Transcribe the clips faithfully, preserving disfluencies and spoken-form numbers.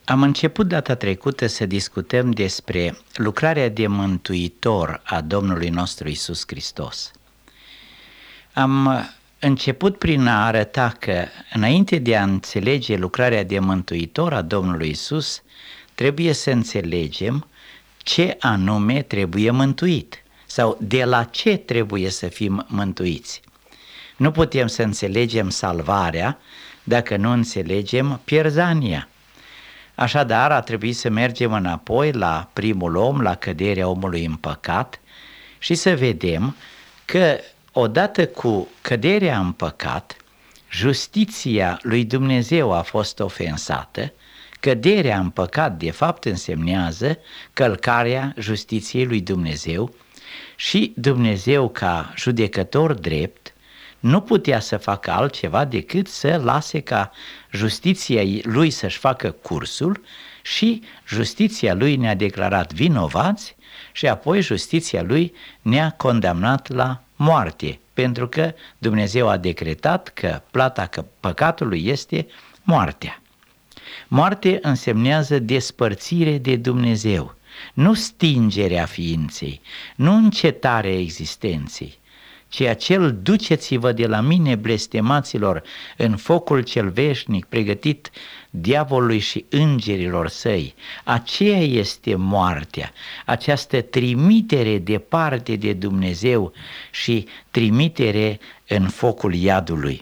Am început data trecută să discutăm despre lucrarea de mântuitor a Domnului nostru Iisus Hristos. Am început prin a arăta că înainte de a înțelege lucrarea de mântuitor a Domnului Iisus, trebuie să înțelegem ce anume trebuie mântuit sau de la ce trebuie să fim mântuiți. Nu putem să înțelegem salvarea dacă nu înțelegem pierzania. Așadar, a trebuit să mergem înapoi la primul om, la căderea omului în păcat și să vedem că odată cu căderea în păcat, justiția lui Dumnezeu a fost ofensată. Căderea în păcat de fapt însemnează călcarea justiției lui Dumnezeu și Dumnezeu ca judecător drept nu putea să facă altceva decât să lase ca justiția lui să-și facă cursul și justiția lui ne-a declarat vinovați și apoi justiția lui ne-a condamnat la moarte, pentru că Dumnezeu a decretat că plata păcatului este moartea. Moarte însemnează despărțire de Dumnezeu, nu stingerea ființei, nu încetarea existenței, ci acel duceți-vă de la mine, blestemaților, în focul cel veșnic pregătit diavolului și îngerilor săi. Aceea este moartea, această trimitere departe de Dumnezeu și trimitere în focul iadului.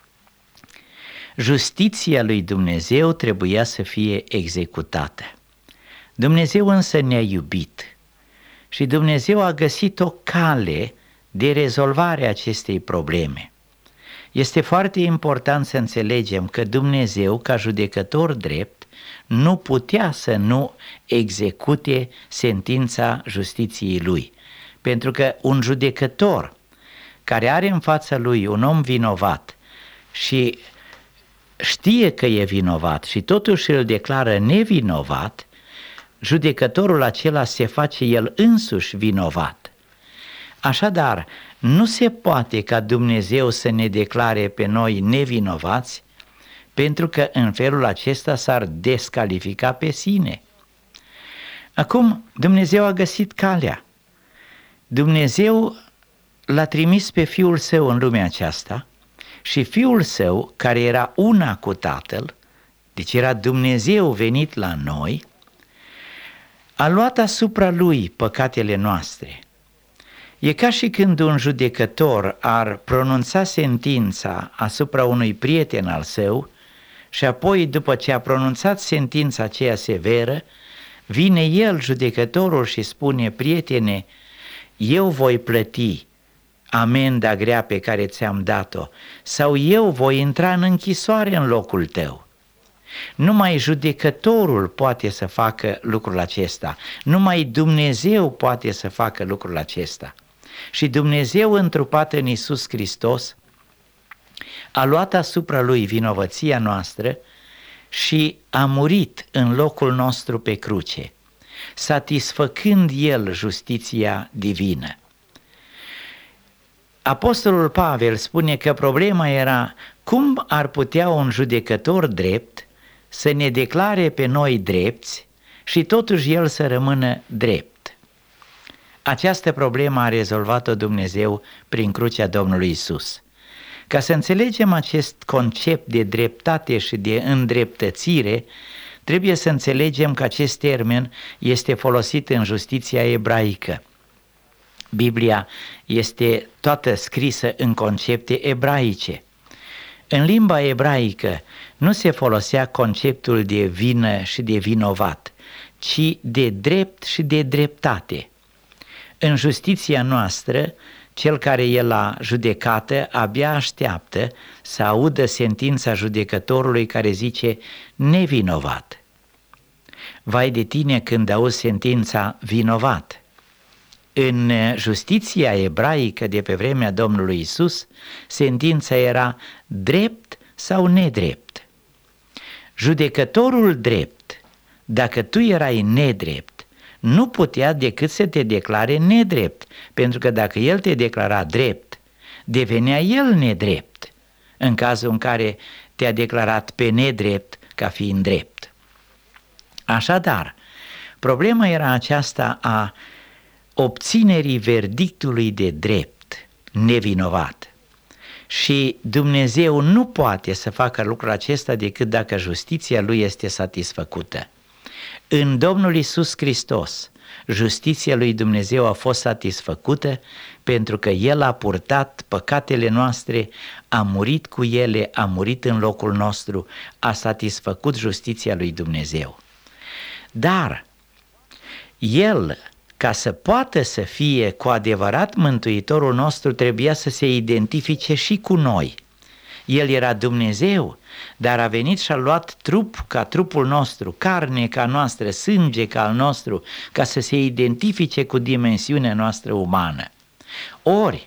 Justiția lui Dumnezeu trebuia să fie executată. Dumnezeu însă ne-a iubit și Dumnezeu a găsit o cale de rezolvare a acestei probleme. Este foarte important să înțelegem că Dumnezeu, ca judecător drept, nu putea să nu execute sentința justiției lui, pentru că un judecător care are în fața lui un om vinovat și știe că e vinovat și totuși îl declară nevinovat, judecătorul acela se face el însuși vinovat. Așadar, nu se poate ca Dumnezeu să ne declare pe noi nevinovați, pentru că în felul acesta s-ar descalifica pe sine. Acum, Dumnezeu a găsit calea. Dumnezeu l-a trimis pe Fiul Său în lumea aceasta și Fiul Său, care era una cu Tatăl, deci era Dumnezeu venit la noi, a luat asupra Lui păcatele noastre. E ca și când un judecător ar pronunța sentința asupra unui prieten al său și apoi, după ce a pronunțat sentința aceea severă, vine el, judecătorul, și spune: prietene, eu voi plăti amenda grea pe care ți-am dat-o sau eu voi intra în închisoare în locul tău. Numai judecătorul poate să facă lucrul acesta, numai Dumnezeu poate să facă lucrul acesta. Și Dumnezeu, întrupat în Iisus Hristos, a luat asupra Lui vinovăția noastră și a murit în locul nostru pe cruce, satisfăcând El justiția divină. Apostolul Pavel spune că problema era cum ar putea un judecător drept să ne declare pe noi drepți și totuși el să rămână drept. Această problemă a rezolvat-o Dumnezeu prin crucea Domnului Iisus. Ca să înțelegem acest concept de dreptate și de îndreptățire, trebuie să înțelegem că acest termen este folosit în justiția ebraică. Biblia este toată scrisă în concepte ebraice. În limba ebraică nu se folosea conceptul de vină și de vinovat, ci de drept și de dreptate. În justiția noastră, cel care e la judecată abia așteaptă să audă sentința judecătorului care zice nevinovat. Vai de tine când auzi sentința vinovat. În justiția ebraică de pe vremea Domnului Iisus, sentința era drept sau nedrept. Judecătorul drept, dacă tu erai nedrept, nu putea decât să te declare nedrept, pentru că dacă el te declara drept, devenea el nedrept, în cazul în care te-a declarat pe nedrept ca fiind drept. Așadar, problema era aceasta a obținerii verdictului de drept, nevinovat. Și Dumnezeu nu poate să facă lucrul acesta decât dacă justiția Lui este satisfăcută. În Domnul Iisus Hristos, justiția lui Dumnezeu a fost satisfăcută pentru că El a purtat păcatele noastre, a murit cu ele, a murit în locul nostru, a satisfăcut justiția lui Dumnezeu. Dar El, ca să poată să fie cu adevărat Mântuitorul nostru, trebuia să se identifice și cu noi. El era Dumnezeu, dar a venit și a luat trup ca trupul nostru, carne ca noastră, sânge ca al nostru, ca să se identifice cu dimensiunea noastră umană. Ori,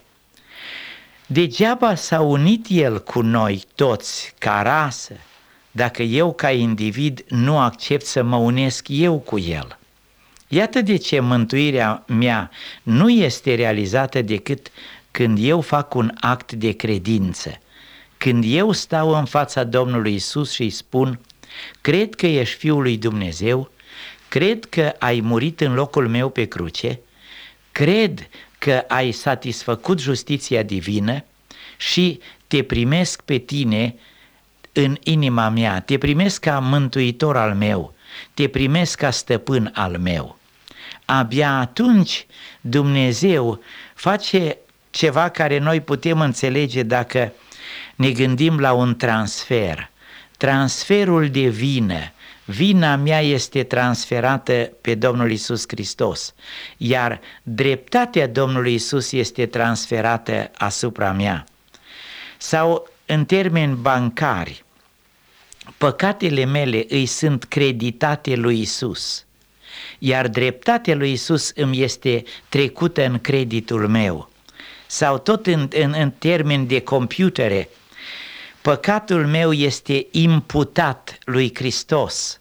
degeaba s-a unit El cu noi toți ca rasă, dacă eu ca individ nu accept să mă unesc eu cu El. Iată de ce mântuirea mea nu este realizată decât când eu fac un act de credință. Când eu stau în fața Domnului Iisus și îi spun: cred că ești Fiul lui Dumnezeu, cred că ai murit în locul meu pe cruce, cred că ai satisfăcut justiția divină și te primesc pe tine în inima mea, te primesc ca mântuitor al meu, te primesc ca stăpân al meu. Abia atunci Dumnezeu face ceva care noi putem înțelege dacă ne gândim la un transfer, transferul de vină. Vina mea este transferată pe Domnul Iisus Hristos, iar dreptatea Domnului Iisus este transferată asupra mea. Sau, în termeni bancari, păcatele mele îi sunt creditate lui Iisus, iar dreptatea lui Iisus îmi este trecută în creditul meu. Sau tot în, în, în termeni de computere, păcatul meu este imputat lui Hristos.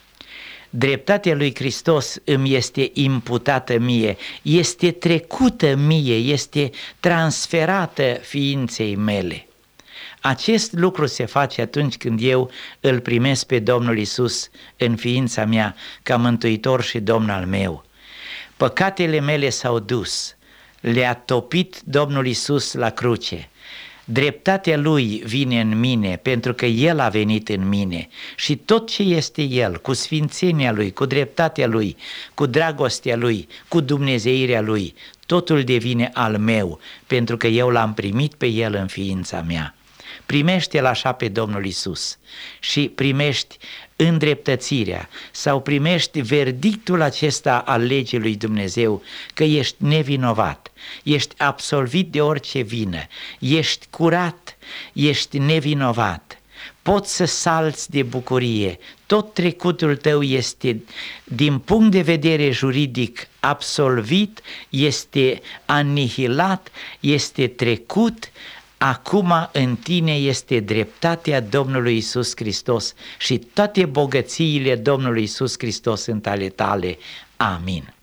Dreptatea lui Hristos îmi este imputată mie, este trecută mie, este transferată ființei mele. Acest lucru se face atunci când eu îl primesc pe Domnul Iisus în ființa mea ca mântuitor și Domn al meu. Păcatele mele s-au dus, le-a topit Domnul Iisus la cruce. Dreptatea Lui vine în mine pentru că El a venit în mine și tot ce este El, cu sfințenia Lui, cu dreptatea Lui, cu dragostea Lui, cu dumnezeirea Lui, totul devine al meu pentru că eu l-am primit pe El în ființa mea. Primește-L așa pe Domnul Iisus și primești îndreptățirea sau primești verdictul acesta al legii lui Dumnezeu că ești nevinovat, ești absolvit de orice vină, ești curat, ești nevinovat, poți să salți de bucurie, tot trecutul tău este din punct de vedere juridic absolvit, este anihilat, este trecut. Acum în tine este dreptatea Domnului Iisus Hristos și toate bogățiile Domnului Iisus Hristos sunt ale tale. Amin.